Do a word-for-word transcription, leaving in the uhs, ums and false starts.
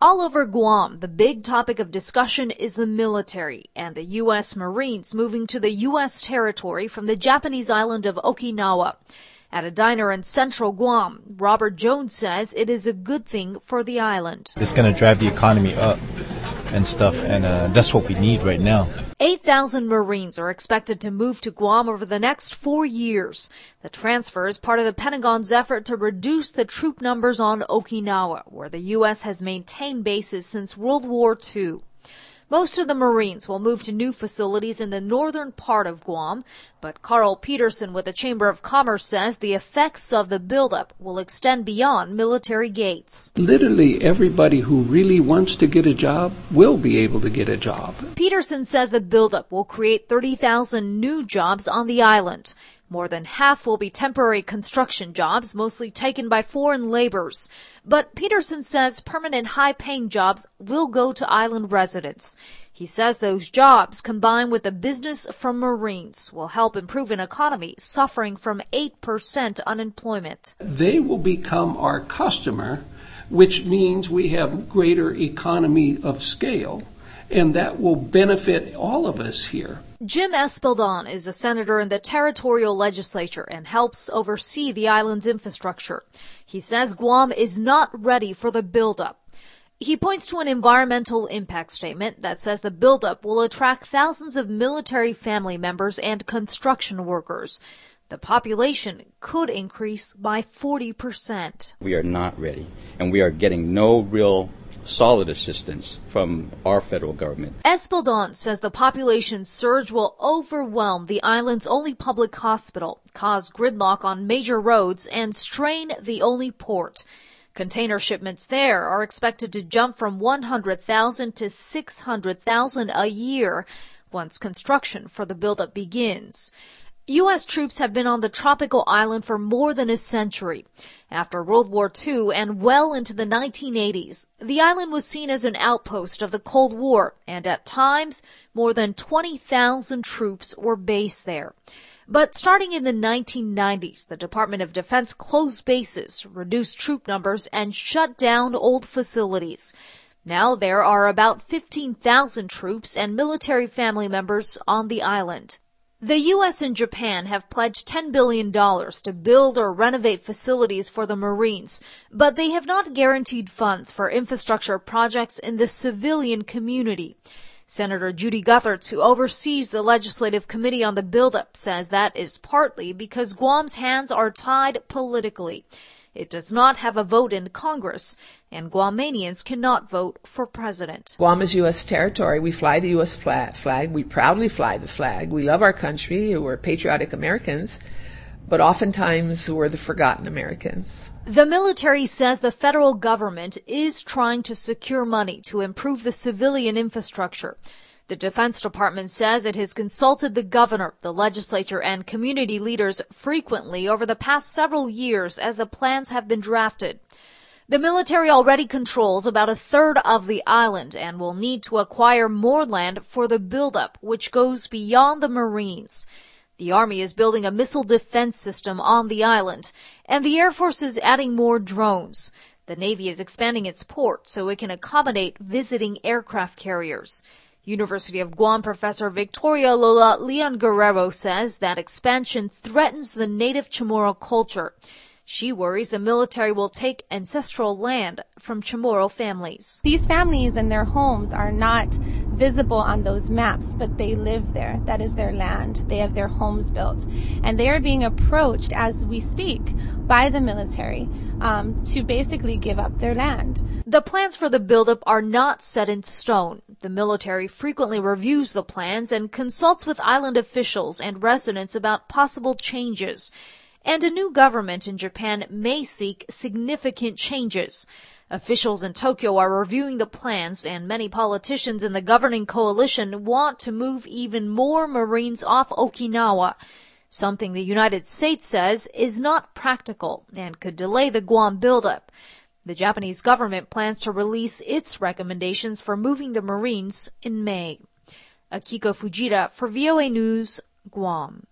All over Guam, the big topic of discussion is the military and the U S Marines moving to the U S territory from the Japanese island of Okinawa. At a diner in central Guam, Robert Jones says it is a good thing for the island. It's going to drive the economy up and stuff, and uh, that's what we need right now. eight thousand Marines are expected to move to Guam over the next four years. The transfer is part of the Pentagon's effort to reduce the troop numbers on Okinawa, where the U S has maintained bases since World War Two. Most of the Marines will move to new facilities in the northern part of Guam, but Carl Peterson with the Chamber of Commerce says the effects of the buildup will extend beyond military gates. Literally everybody who really wants to get a job will be able to get a job. Peterson says the buildup will create thirty thousand new jobs on the island. More than half will be temporary construction jobs, mostly taken by foreign laborers. But Peterson says permanent high-paying jobs will go to island residents. He says those jobs, combined with the business from Marines, will help improve an economy suffering from eight percent unemployment. They will become our customer, which means we have greater economy of scale, and that will benefit all of us here. Jim Espaldon is a senator in the territorial legislature and helps oversee the island's infrastructure. He says Guam is not ready for the buildup. He points to an environmental impact statement that says the buildup will attract thousands of military family members and construction workers. The population could increase by forty percent. We are not ready, and we are getting no real solid assistance from our federal government. Espaldon says the population surge will overwhelm the island's only public hospital, cause gridlock on major roads, and strain the only port. Container shipments there are expected to jump from one hundred thousand to six hundred thousand a year once construction for the buildup begins. U S troops have been on the tropical island for more than a century. After World War Two and well into the nineteen eighties, the island was seen as an outpost of the Cold War, and at times, more than twenty thousand troops were based there. But starting in the nineteen nineties, the Department of Defense closed bases, reduced troop numbers, and shut down old facilities. Now there are about fifteen thousand troops and military family members on the island. The U S and Japan have pledged ten billion dollars to build or renovate facilities for the Marines, but they have not guaranteed funds for infrastructure projects in the civilian community. Senator Judy Guthertz, who oversees the Legislative Committee on the buildup, says that is partly because Guam's hands are tied politically. It does not have a vote in Congress, and Guamanians cannot vote for president. Guam is U S territory. We fly the U S flag. We proudly fly the flag. We love our country. We're patriotic Americans, but oftentimes we're the forgotten Americans. The military says the federal government is trying to secure money to improve the civilian infrastructure. The Defense Department says it has consulted the governor, the legislature, and community leaders frequently over the past several years as the plans have been drafted. The military already controls about a third of the island and will need to acquire more land for the buildup, which goes beyond the Marines. The Army is building a missile defense system on the island, and the Air Force is adding more drones. The Navy is expanding its port so it can accommodate visiting aircraft carriers. University of Guam professor Victoria Lola Leon Guerrero says that expansion threatens the native Chamorro culture. She worries the military will take ancestral land from Chamorro families. These families and their homes are not visible on those maps, but they live there. That is their land. They have their homes built. And they are being approached as we speak by the military um, to basically give up their land. The plans for the buildup are not set in stone. The military frequently reviews the plans and consults with island officials and residents about possible changes. And a new government in Japan may seek significant changes. Officials in Tokyo are reviewing the plans, and many politicians in the governing coalition want to move even more Marines off Okinawa, something the United States says is not practical and could delay the Guam buildup. The Japanese government plans to release its recommendations for moving the Marines in May. Akiko Fujita for V O A News, Guam.